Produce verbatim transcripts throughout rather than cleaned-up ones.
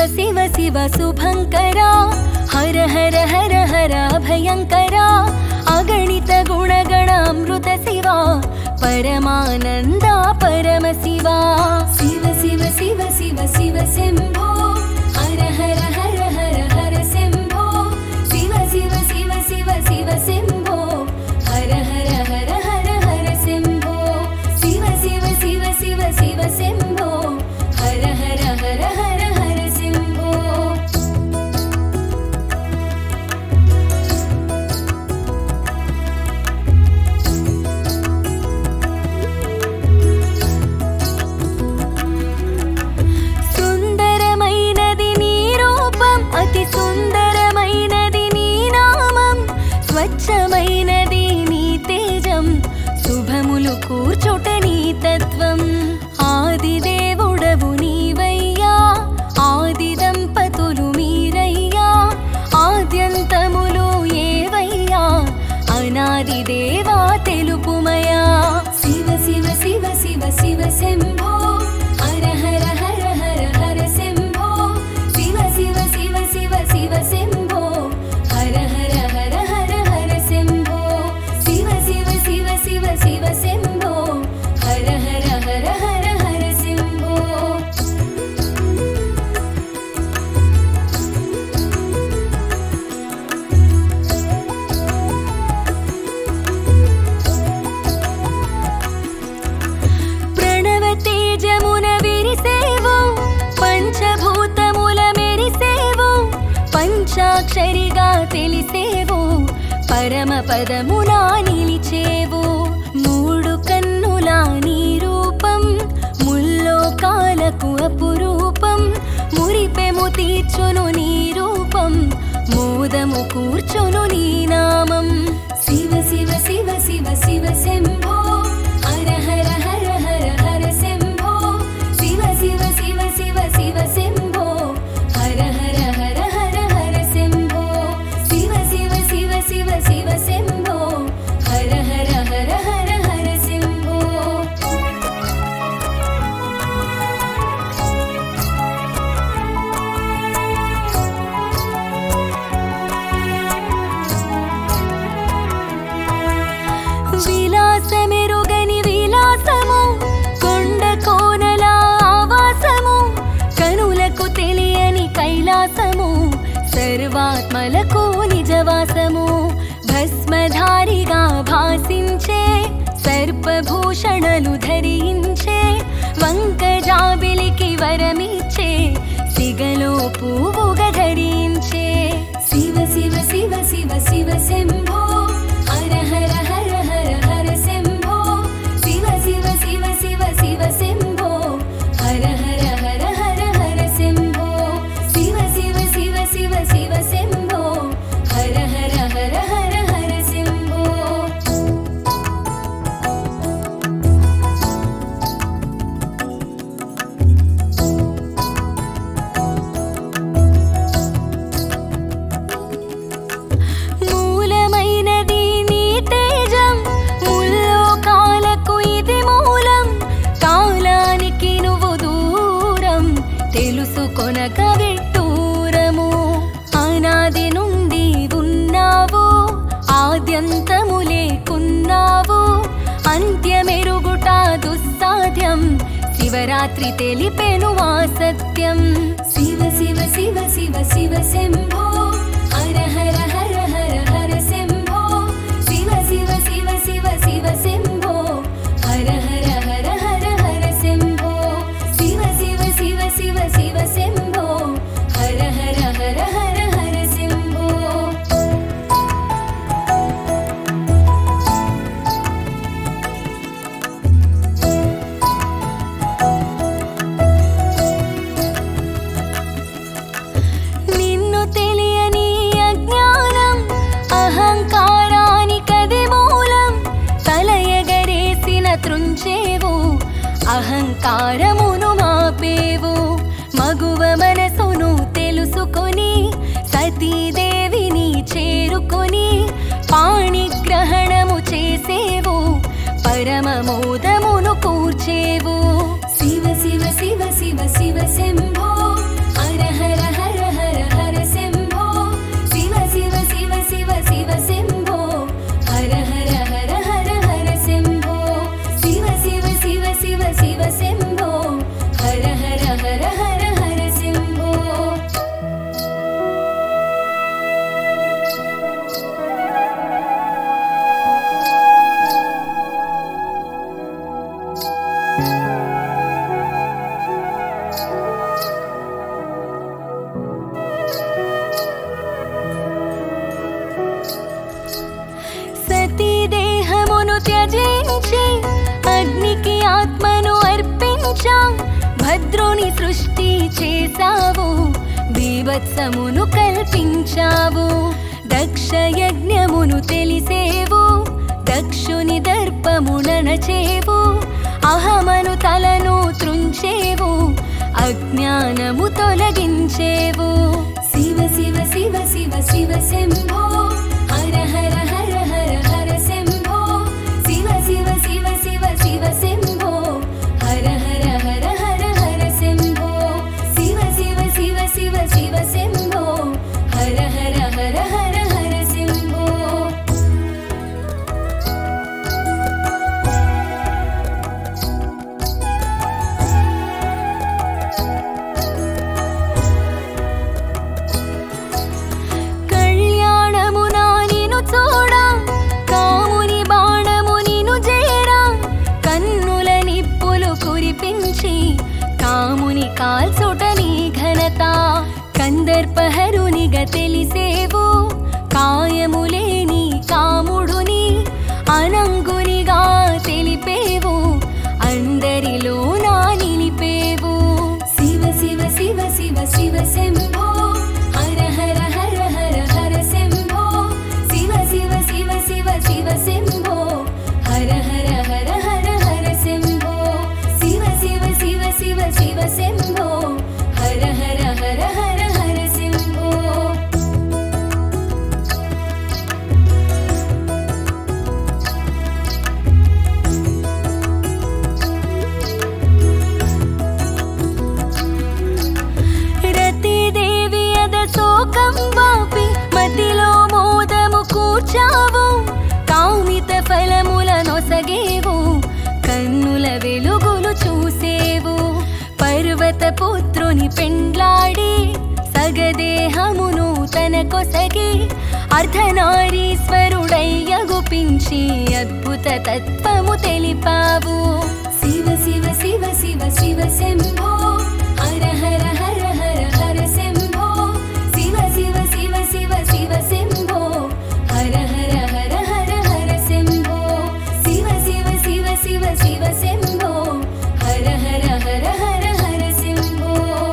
శివ శివ శుభంకరా హర హర హర హర భయంకరా అగణిత గుణగణామృత శివా పరమానంద పరమ శివా శివ శివ శివ శివ శివ శంభో హర హర హర హర హర శంభో శివ శివ శివ శివ శివ శంభో హర హర హర హర హర శంభో శివ శివ శివ శివ శివ శంభో హర హర హర హర హర శంభో సుందరమైనది నీ రూపం అతి సుందరమైనది నీ నామం స్వచ్ఛమైనది నీ తేజం శుభములు కూర్చుట నీ తత్వం ఆదిదేవుడవు నీవయ్యా ఆది దంపతులు మీరయ్యా ఆద్యంతములు ఏవయ్యా అనాది దేవా తెలుపుమయా శివ శివ శివ శివ శివ శంభో హర హర హర హర హర శంభో శివ శివ శివ శివ శివ శంభో హర హర హర హర హర శంభో శివ శివ శివ శివ శివ శంభో హర హర హర హర హర శంభో ప్రణవ తేజమున విరిసేవు పంచభూతముల మెరిసేవు పంచాక్షరిగా తెలిసేవు పరమ పదమునా నిలిచేవు మూడు కన్నులా నీ రూపం ముల్లోకాలకు అపురూపం మురిపెము తీర్చును నీ రూపం మోదము కూర్చును నీ నామం శివ శివ శివ శివ శివ శంభో హర హర హర హర హర శంభో శివ శివ శివ శివ శివ శంభో హర హర హర హర హర శంభో శివ శివ శివ శివ శివ శంభో హర హర హర హర హర శంభో విలాసమెరుగని విలాసము కొండ కోనల ఆవాసము కనులకు తెలియని కైలాసము సర్వాత్మలకు నిజవాసము భస్మధారిగా భాసించే సర్పభూషణలు ధరించే వంకజాబిలికి వరమిచ్చే సిగలో పువ్వుగా ధరించే శివ శివ శివ శివ శివ శంభో హర హర హర హర హర శంభో శివ శివ శివ శివ శివ శంభో హర హర హర హర హర శంభో శివ శివ శివ శివ శివ శంభో హర హర హర హర హర శంభో మూలమైనది నీ తేజం ముల్లోకాలకు ఇది మూలం కాలానికి నువ్వు దూరం తెలుసుకొనక విట్టూరము అనాది నుండి ఉన్నావు ఆద్యంతము లేకున్నావు అంత్యమెరుగుట దుస్సాధ్యం శివరాత్రి తెలిపెను ఆ సత్యం శివ శివ శివ శివ శివ శంభో హర హర హర హర హర శంభో శివ శివ శివ శివ శివ శంభో హర హర హర హర హర శంభో శివ శివ శివ శివ శివ శంభో హర హర హర హర హర శంభో నిన్ను తెలియని అజ్ఞానం అహంకారానికది మూలం తల ఎగరేసిన త్రుంచేవు అహంకారమును మాపేవు మగువ మనసును తెలుసుకొని సతీదేవిని చేరుకొని పాణిగ్రహణము చేసేవు పరమ మోదమును కూర్చేవు శివ శివ శివ శివ శివ శంభో హర హర త్యజించి అగ్నికి ఆత్మను అర్పించా భద్రుని సృష్టి చేసావు బీభత్సమును కల్పించావు దక్ష యజ్ఞమును తెలిసేవు దక్షుని దర్పముననచేవు అహమను తలను త్రుంచేవు అజ్ఞానము తొలగించేవు శివ శివ శివ శివ శివ శంభో హర హర హర హర హర శంభో శివ శివ శివ శివ శివ శంభో హర హర హర హర హర శంభో శివ శివ శివ శివ శివ శంభో హర హర హర హర హర శంభో కాముని కాల్చుట నీ ఘనత కందర్పహరునిగా తెలిసేవు కాయములేని కాముడుని అనంగునిగా తెలిపేవు అందరిలో నా నిలిపేవు శివ శివ శివ శివ శివ శంభో హర హర హర హర హర శంభో శివ శివ శివ శివ శివ శంభో హర హర హర హర హర శంభో శివ శివ శివ శివ శివ శంభో హర హర హర హర హర శంభో రతిదేవి అద శోకం వాపి మతిలో మోదము కూర్చావు కామిత ఫలముల నొసగేవు కన్నుల వెలుగులు చూసేవు పర్వత పుత్రుని పెండ్లాడి సగదేహమును తన కొసగి అర్ధనారీశ్వరుడయ్యగుపించి అద్భుత తత్వము తెలిపావు శివ శివ శివ శివ శివ శంభో హర హర హర హర హర శంభో శివ శివ శివ శివ శివ శంభో హర హర హర హర హర శంభో శివ శివ శివ శివ శివ శంభో హర హర హర హర హర శంభో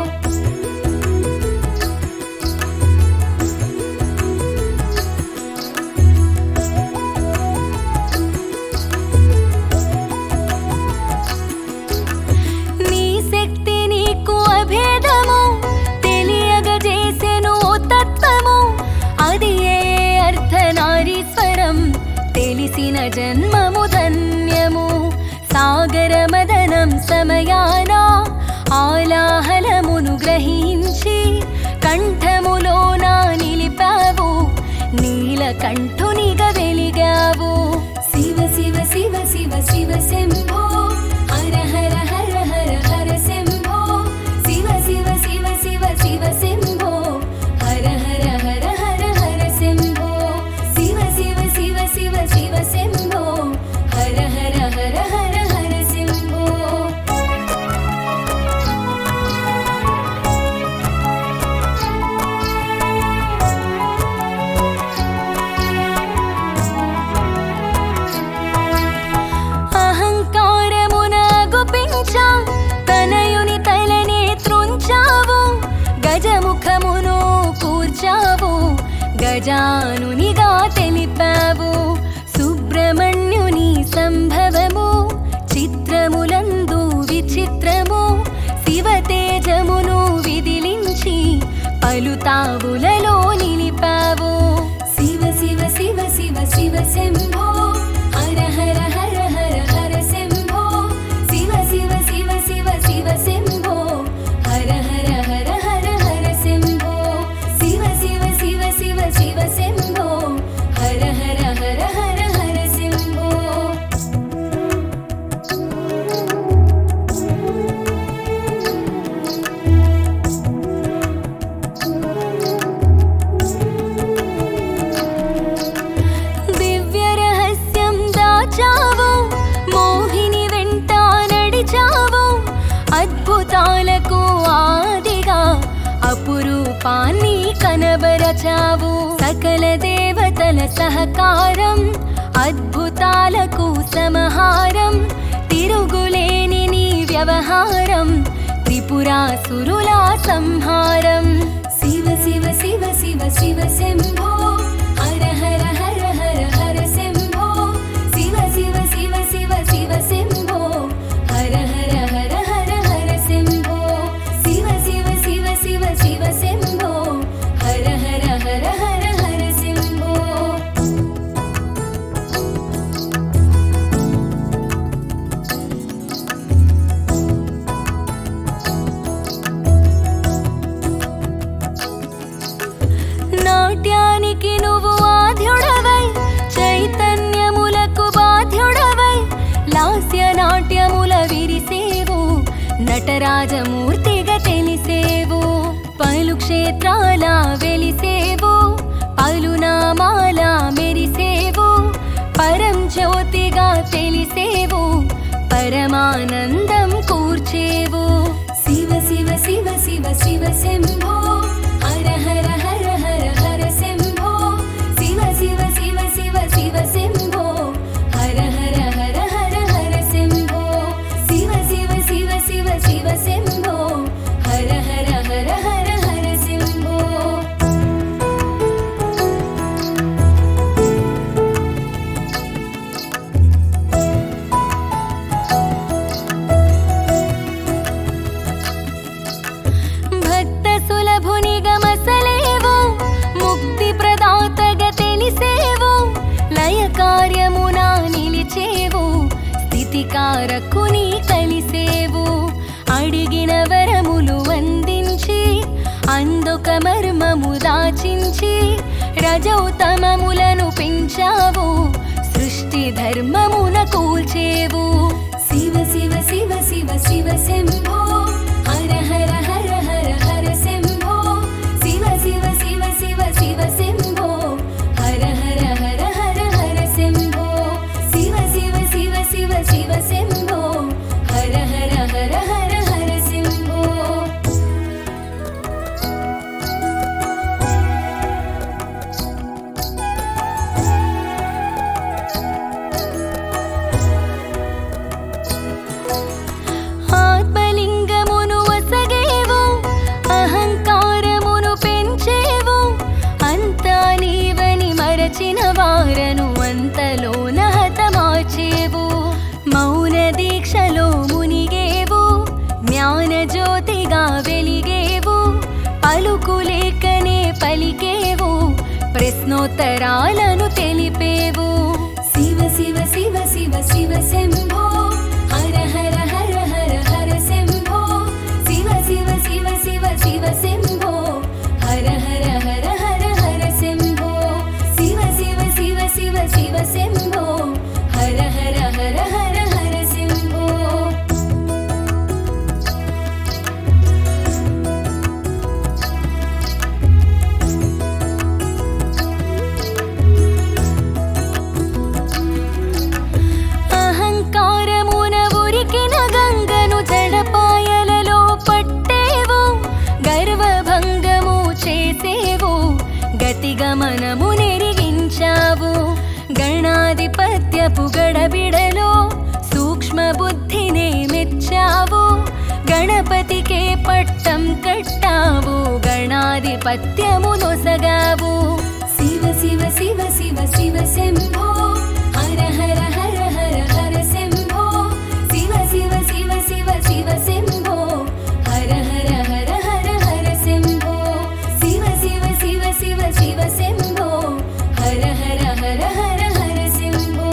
నీ శక్తి నీకు అభేదము తెలియగజేసెను తత్వము అది ఏ అర్ధనారీశ్వరం తెలిసిన జన్మము ధన్యము సాగర మదనం సమయాన ఆలాహలమును గ్రహించి కంఠములోన నిలిపావు నీలకంఠునిగా వెలిగావు శివ శివ శివ శివ శివ శంభో హర హర హర హర హర శంభో శివ శివ శివ శివ శివ శంభో హర హర హర హర హర శంభో శివ శివ శివ శివ శివ శంభో హర హర హర హర హర శంభో అహంకారమున గుపించా తనయుని తలనే త్రుంచావు గజముఖమును కూర్చావు గజానునిగా తెలిపావు సుబ్రహ్మణ్యుని సంభవము చిత్రములందు విచిత్రము శివతేజమును విదిలించి పలుతావులలో నిలిపావు శివ శివ శివ శివ శివ శంభో హర హర హర హర హర శంభో శివ శివ శివ శివ శివ శంభో హర హర హర హర హర శంభో శివ శివ శివ శివ శివ శంభో హర హర హర హర హర శంభో దివ్య రహస్యం దాచావు మోహిని వెంట నడిచావు అద్భుతాలకు ఆదిగా అపురూపాన్ని కనబరచావు సకల దేవతల సహకారం అద్భుత త్రిపురాలకు సమహారం తిరుగులేని నీ వ్యవహారం త్రిపురాసురుల సంహారం శివ శివ శివ శివ శివ శంభో హర హర హర హర హర శంభో శివ శివ శివ శివ శివ శంభో హర హర హర హర హర శంభో శివ శివ శివ శివ శివ శంభో హర హర హర హర హర శంభో నాట్యానికి నువ్వు ఆద్యుడవై చైతన్యములకు బాధ్యుడవై లాస్య నాట్యముల విరిసేవు నటరాజమూర్తిగా తెలిసేవు పలు క్షేత్రాల వెలిసేవు పలు నామాల మెరిసేవు పరం జ్యోతిగా తెలిసేవు పరమానందం కూర్చేవు శివ శివ శివ శివ శివ శంభో హర హర హర హర హర శంభో శివ శివ శివ శివ శివ శంభో హర హర హర హర హర శంభో శివ శివ శివ శివ శివ శంభో హర హర హర హర హర శంభో భక్త సులభునిగమసలేవు ముక్తి ప్రదాతగా తెలిసేవు లయ కార్యమున నిలిచేవు స్థితికారకుని కలిసేవు అడిగిన వరములు అందించి అందొక మర్మము దాచించి రజౌతమములను పెంచావు సృష్టి ధర్మమున కూల్చేవు శివ శివ శివ శివ శివ శంభో హర హర హర హర హర శంభో శివ శివ శివ శివ శివ శంభో హర హర హర హర హర శంభో శివ శివ శివ శివ శివ శంభో హర హర హర హర హర శంభో ఆత్మలింగమును వసగేవు అహంకారమును పెంచేవు అంతా నీవని మరచిన వారను అంతలోన హతమార్చేవు మౌన దీక్షలో మునిగేవు జ్ఞాన జ్యోతిగా వెలిగేవు పలుకులేకనే పలికేవు ప్రశ్నోత్తరాలను తెలిపేవు శివ శివ శివ శివ శివ శంభో హర హర హర హర హర శంభో శివ శివ శివ శివ శివ శంభో హర హర హర హర హర శంభో శివ శివ శివ శివ శివ శంభో హర హర హర హర హర శంభో అహంకారమున ఉరికిన గంగను జడపాయలలో పట్టేవు గర్వభంగము చేసేవు గతిగమనము నెరిగించావు గణాధిపత్యపు గడబిడలో సూక్ష్మ బుద్ధినే మెచ్చావు గణపతికే పట్టం కట్టావు గణాధిపత్యము నొసగావు శివ శివ శివ శివ శివ శంభో హర హర హర హర హర శంభో శివ శివ శివ శివ శివ శంభో హర హర హర హర హర శంభో శివ శివ శివ శివ శివ శంభో హర హర హర హర హర శంభో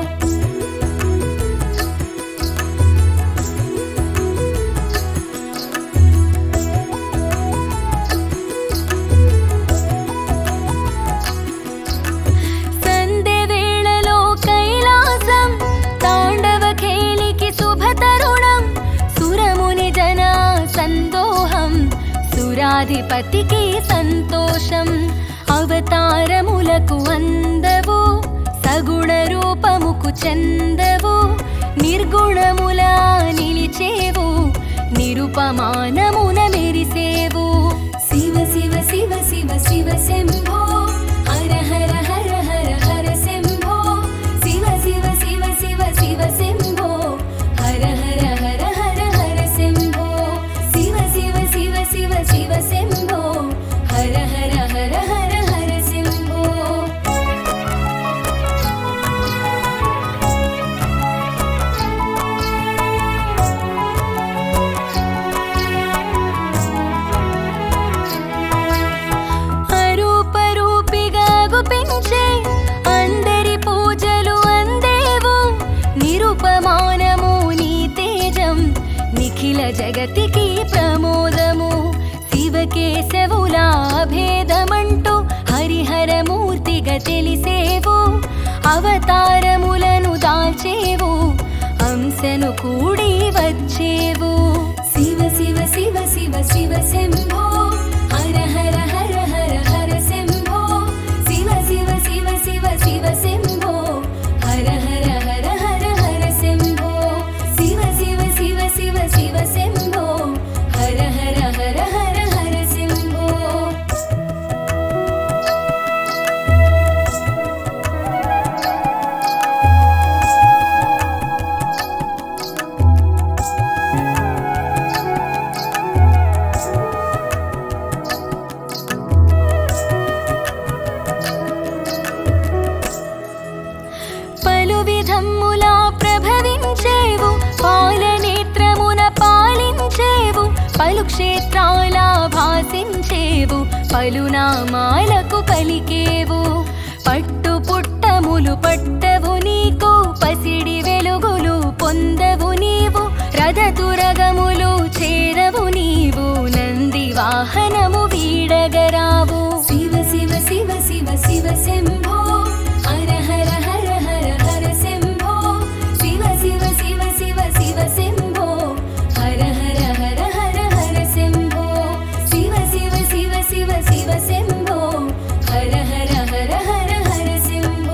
సంధ్య వేళలో కైలాసం తాండవ ఖేలికి శుభతరుణం సురముని జన సందోహం సురాధిపతికి సంతోషం అవతారములకు అందవు సగుణ రూపముకు చందవు నిర్గుణములా నిలిచేవు నిరుపమానమున మెరిసేవు శివ శివ శివ శివ శివ శంభో హర హర హర హర హర శంభో శివ శివ జగతికి ప్రమోదము శివకేశవులా భేదమంటూ హరిహరమూర్తిగా తెలిసేవు అవతారములను దాల్చేవు అంశను కూడి వచ్చేవు శివ శివ శివ శివ శివ శంభో హర హర హర హర హర శంభో శివ శివ శివ శివ శివ శంభో హర హర హర హర హర శంభో శివ శివ శివ శివ శివ శంభో హర హర హర హర హర శంభో విధమ్ములా ప్రభవించేవు పాలనేత్రమున పాలించేవు పలు క్షేత్రాల భాసించేవు పలునామాలకు పలికేవు పట్టు పుట్టములు పట్టవు నీకు పసిడి వెలుగులు పొందవు నీవు రథతురగములు చేరవు నీవు నంది వాహనము వీడగరావు శివ శివ శివ శివ శివ శంభో హర హర హర హర హర శంభో శివ శివ శివ శివ శివ శంభో హర హర హర హర హర శంభో శివ శివ శివ శివ శివ శంభో హర హర హర హర హర శంభో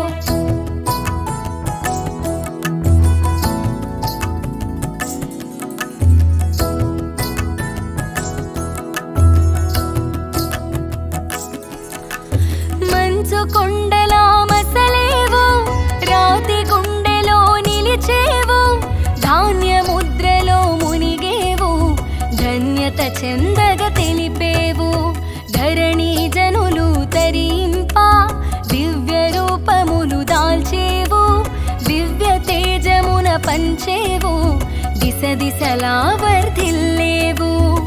మంచు కొండలా మసలేవు రాతి గుండెలో నిలిచేవు ధాన్యముద్రలో మునిగేవు ధన్యత చెందగ తెలిపేవు ధరణి జనులు తరింప దివ్య రూపములు దాల్చేవు దివ్య తేజమున పంచేవు దిశ దిశలా వర్ధిల్లేవు